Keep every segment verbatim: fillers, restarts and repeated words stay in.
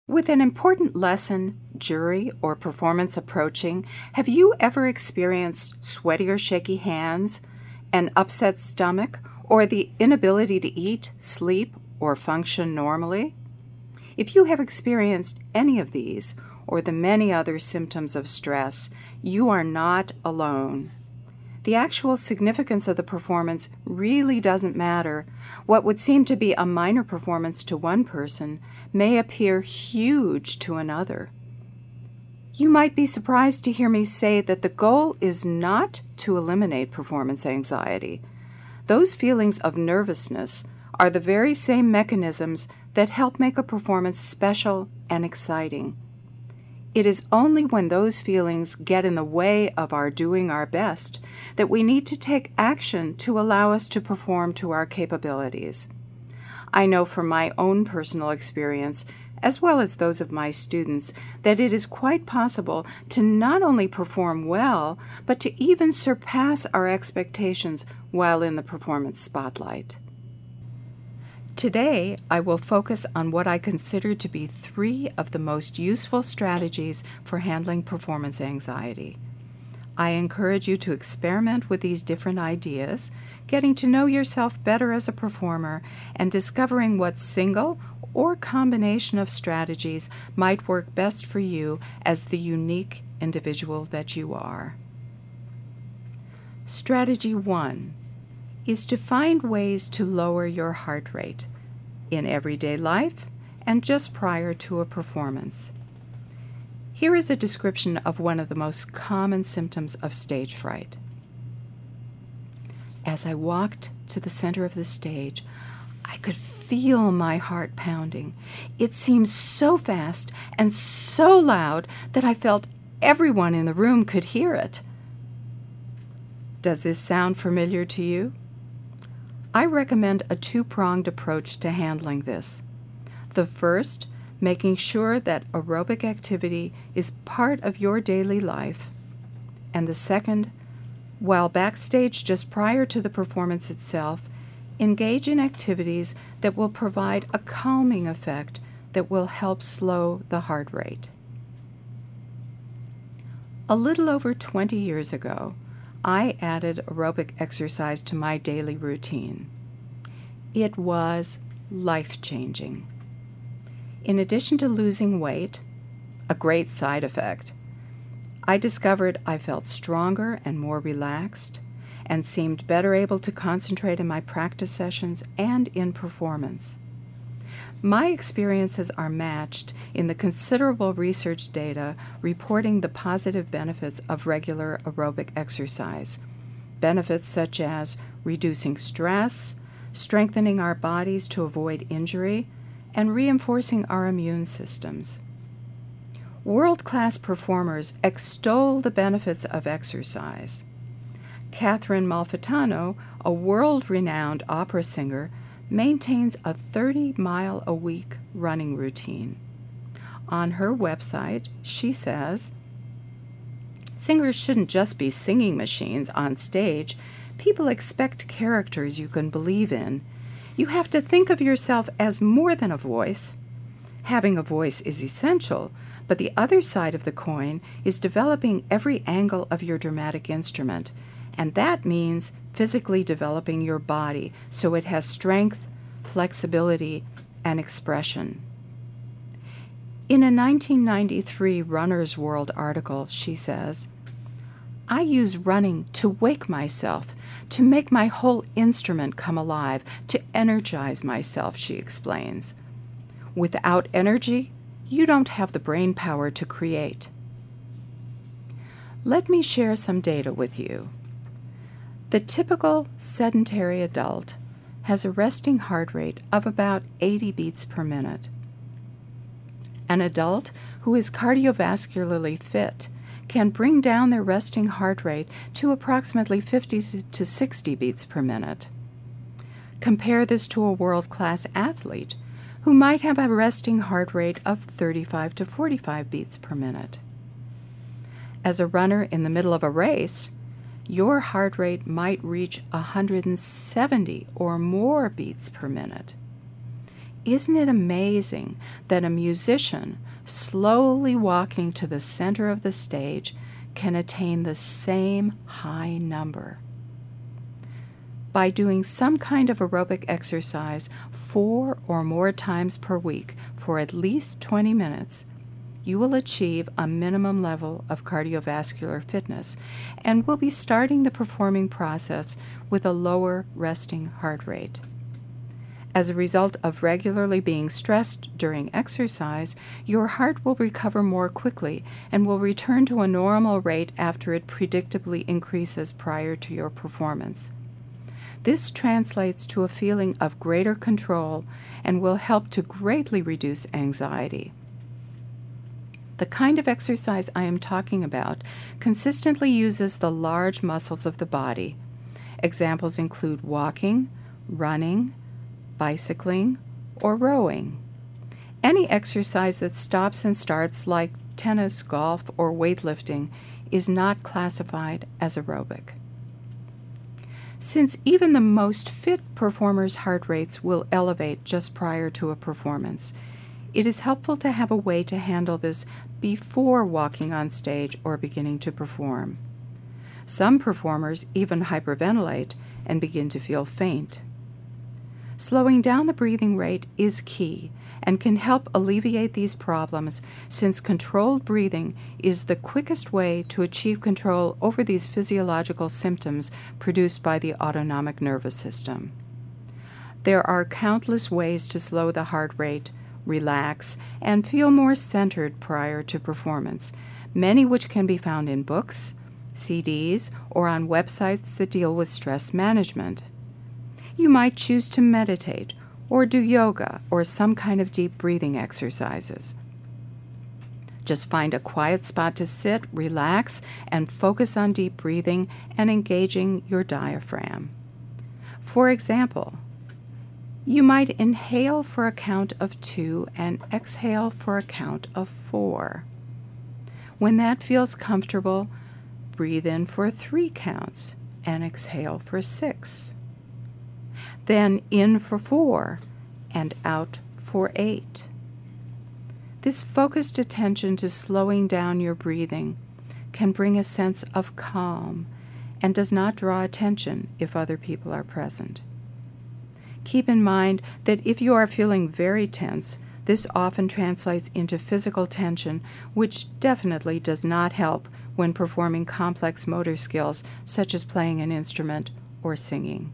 With an important lesson, jury, or performance approaching, have you ever experienced sweaty or shaky hands, an upset stomach, or the inability to eat, sleep, or function normally? If you have experienced any of these, or the many other symptoms of stress, you are not alone. The actual significance of the performance really doesn't matter. What would seem to be a minor performance to one person may appear huge to another. You might be surprised to hear me say that the goal is not to eliminate performance anxiety. Those feelings of nervousness are the very same mechanisms that help make a performance special and exciting. It is only when those feelings get in the way of our doing our best that we need to take action to allow us to perform to our capabilities. I know from my own personal experience, as well as those of my students, that it is quite possible to not only perform well, but to even surpass our expectations while in the performance spotlight. Today, I will focus on what I consider to be three of the most useful strategies for handling performance anxiety. I encourage you to experiment with these different ideas, getting to know yourself better as a performer, and discovering what single or combination of strategies might work best for you as the unique individual that you are. Strategy one is to find ways to lower your heart rate in everyday life and just prior to a performance. Here is a description of one of the most common symptoms of stage fright. As I walked to the center of the stage, I could feel my heart pounding. It seemed so fast and so loud that I felt everyone in the room could hear it. Does this sound familiar to you? I recommend a two-pronged approach to handling this. The first, making sure that aerobic activity is part of your daily life. And the second, while backstage just prior to the performance itself, engage in activities that will provide a calming effect that will help slow the heart rate. A little over twenty years ago, I added aerobic exercise to my daily routine. It was life-changing. In addition to losing weight, a great side effect, I discovered I felt stronger and more relaxed and seemed better able to concentrate in my practice sessions and in performance. My experiences are matched in the considerable research data reporting the positive benefits of regular aerobic exercise, benefits such as reducing stress, strengthening our bodies to avoid injury, and reinforcing our immune systems. World-class performers extol the benefits of exercise. Catherine Malfitano, a world-renowned opera singer, maintains a thirty-mile-a-week running routine. On her website, she says, "Singers shouldn't just be singing machines on stage. People expect characters you can believe in. You have to think of yourself as more than a voice. Having a voice is essential, but the other side of the coin is developing every angle of your dramatic instrument, and that means physically developing your body so it has strength, flexibility, and expression." In a nineteen ninety-three Runner's World article, she says, "I use running to wake myself, to make my whole instrument come alive, to energize myself," she explains. Without energy, you don't have the brain power to create. Let me share some data with you. The typical sedentary adult has a resting heart rate of about eighty beats per minute. An adult who is cardiovascularly fit can bring down their resting heart rate to approximately fifty to sixty beats per minute. Compare this to a world-class athlete who might have a resting heart rate of thirty-five to forty-five beats per minute. As a runner in the middle of a race, your heart rate might reach one hundred seventy or more beats per minute. Isn't it amazing that a musician slowly walking to the center of the stage can attain the same high number? By doing some kind of aerobic exercise four or more times per week for at least twenty minutes, you will achieve a minimum level of cardiovascular fitness and will be starting the performing process with a lower resting heart rate. As a result of regularly being stressed during exercise, your heart will recover more quickly and will return to a normal rate after it predictably increases prior to your performance. This translates to a feeling of greater control and will help to greatly reduce anxiety. The kind of exercise I am talking about consistently uses the large muscles of the body. Examples include walking, running, bicycling, or rowing. Any exercise that stops and starts, like tennis, golf, or weightlifting, is not classified as aerobic. Since even the most fit performers' heart rates will elevate just prior to a performance, it is helpful to have a way to handle this before walking on stage or beginning to perform. Some performers even hyperventilate and begin to feel faint. Slowing down the breathing rate is key and can help alleviate these problems, since controlled breathing is the quickest way to achieve control over these physiological symptoms produced by the autonomic nervous system. There are countless ways to slow the heart rate, relax, and feel more centered prior to performance, many which can be found in books, C Ds, or on websites that deal with stress management. You might choose to meditate or do yoga or some kind of deep breathing exercises. Just find a quiet spot to sit, relax, and focus on deep breathing and engaging your diaphragm. For example, you might inhale for a count of two and exhale for a count of four. When that feels comfortable, breathe in for three counts and exhale for six. Then in for four and out for eight. This focused attention to slowing down your breathing can bring a sense of calm and does not draw attention if other people are present. Keep in mind that if you are feeling very tense, this often translates into physical tension, which definitely does not help when performing complex motor skills such as playing an instrument or singing.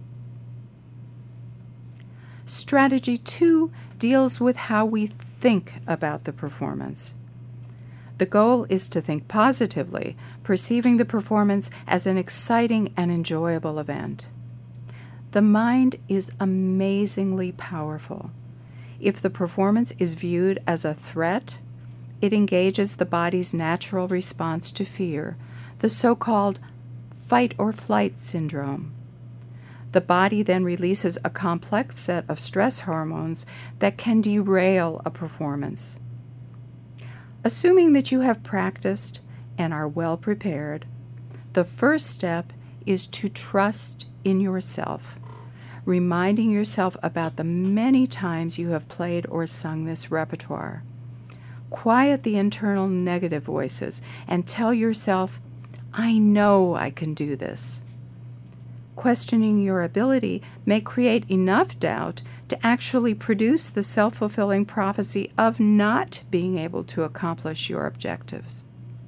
Strategy two deals with how we think about the performance. The goal is to think positively, perceiving the performance as an exciting and enjoyable event. The mind is amazingly powerful. If the performance is viewed as a threat, it engages the body's natural response to fear, the so-called fight or flight syndrome. The body then releases a complex set of stress hormones that can derail a performance. Assuming that you have practiced and are well prepared, the first step is to trust in yourself, reminding yourself about the many times you have played or sung this repertoire. Quiet the internal negative voices and tell yourself, "I know I can do this." Questioning your ability may create enough doubt to actually produce the self-fulfilling prophecy of not being able to accomplish your objectives.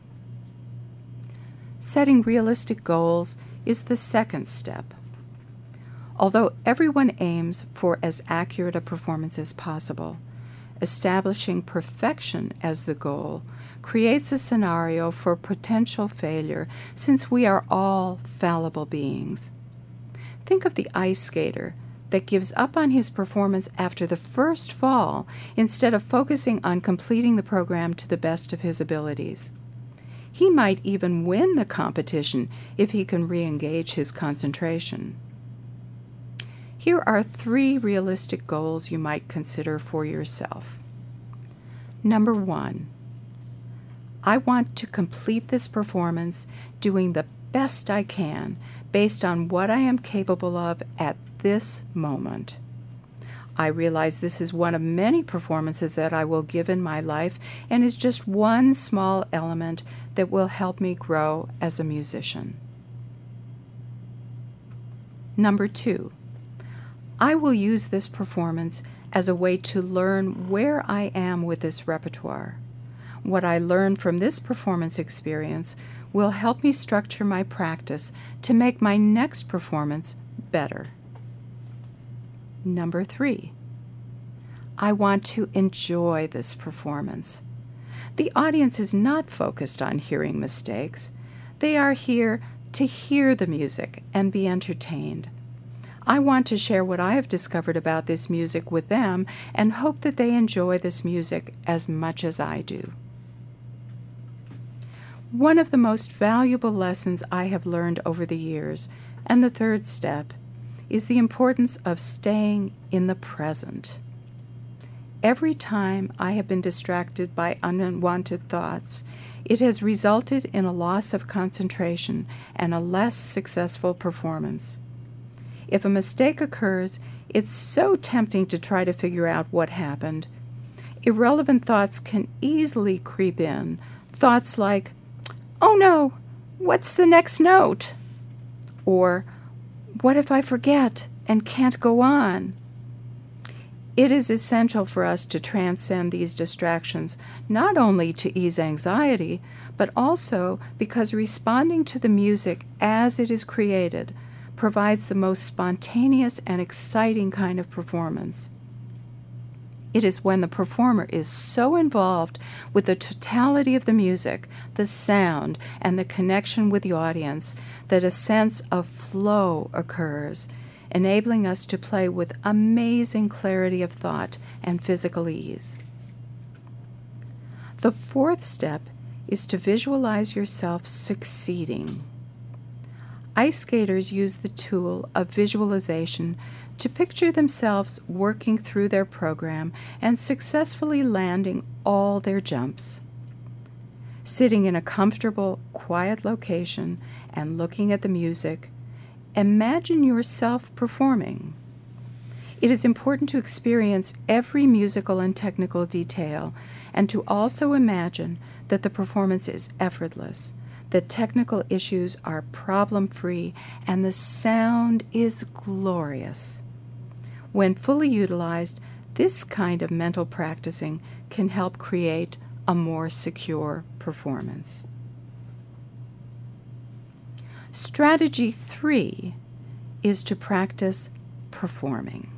Setting realistic goals is the second step. Although everyone aims for as accurate a performance as possible, establishing perfection as the goal creates a scenario for potential failure, since we are all fallible beings. Think of the ice skater that gives up on his performance after the first fall instead of focusing on completing the program to the best of his abilities. He might even win the competition if he can re-engage his concentration. Here are three realistic goals you might consider for yourself. Number one, I want to complete this performance doing the best I can based on what I am capable of at this moment. I realize this is one of many performances that I will give in my life and is just one small element that will help me grow as a musician. Number two, I will use this performance as a way to learn where I am with this repertoire. What I learn from this performance experience will help me structure my practice to make my next performance better. Number three, I want to enjoy this performance. The audience is not focused on hearing mistakes. They are here to hear the music and be entertained. I want to share what I have discovered about this music with them and hope that they enjoy this music as much as I do. One of the most valuable lessons I have learned over the years, and the third step, is the importance of staying in the present. Every time I have been distracted by unwanted thoughts, it has resulted in a loss of concentration and a less successful performance. If a mistake occurs, it's so tempting to try to figure out what happened. Irrelevant thoughts can easily creep in. Thoughts like, "Oh no, what's the next note?" Or, "What if I forget and can't go on?" It is essential for us to transcend these distractions, not only to ease anxiety, but also because responding to the music as it is created provides the most spontaneous and exciting kind of performance. It is when the performer is so involved with the totality of the music, the sound, and the connection with the audience that a sense of flow occurs, enabling us to play with amazing clarity of thought and physical ease. The fourth step is to visualize yourself succeeding. Ice skaters use the tool of visualization to picture themselves working through their program and successfully landing all their jumps. Sitting in a comfortable, quiet location and looking at the music, imagine yourself performing. It is important to experience every musical and technical detail and to also imagine that the performance is effortless, that technical issues are problem-free, and the sound is glorious. When fully utilized, this kind of mental practicing can help create a more secure performance. Strategy three is to practice performing.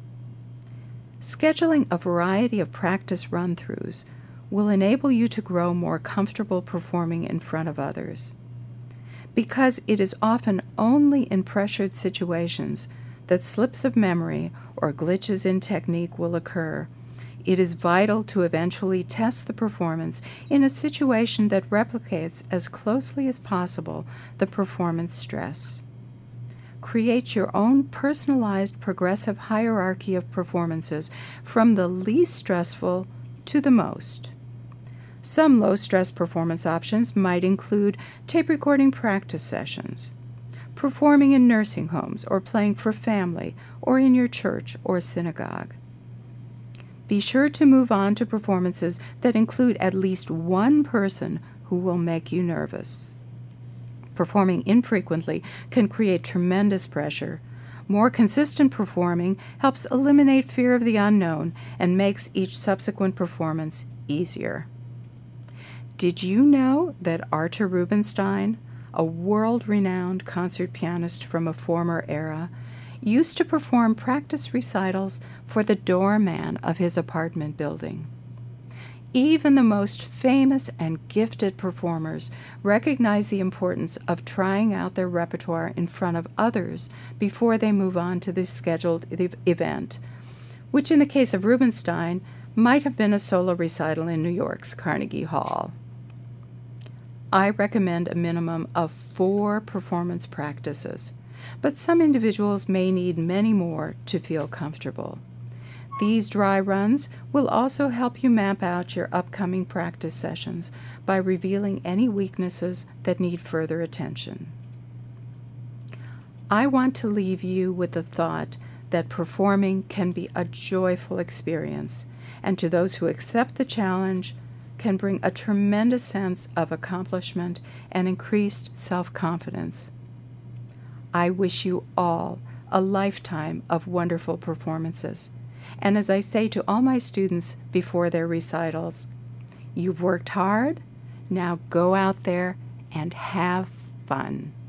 Scheduling a variety of practice run-throughs will enable you to grow more comfortable performing in front of others. Because it is often only in pressured situations that slips of memory or glitches in technique will occur, it is vital to eventually test the performance in a situation that replicates as closely as possible the performance stress. Create your own personalized progressive hierarchy of performances from the least stressful to the most. Some low-stress performance options might include tape recording practice sessions, performing in nursing homes or playing for family or in your church or synagogue. Be sure to move on to performances that include at least one person who will make you nervous. Performing infrequently can create tremendous pressure. More consistent performing helps eliminate fear of the unknown and makes each subsequent performance easier. Did you know that Artur Rubinstein, a world-renowned concert pianist from a former era, used to perform practice recitals for the doorman of his apartment building? Even the most famous and gifted performers recognize the importance of trying out their repertoire in front of others before they move on to the scheduled event, which in the case of Rubinstein might have been a solo recital in New York's Carnegie Hall. I recommend a minimum of four performance practices, but some individuals may need many more to feel comfortable. These dry runs will also help you map out your upcoming practice sessions by revealing any weaknesses that need further attention. I want to leave you with the thought that performing can be a joyful experience, and to those who accept the challenge, can bring a tremendous sense of accomplishment and increased self-confidence. I wish you all a lifetime of wonderful performances. And as I say to all my students before their recitals, you've worked hard, now go out there and have fun.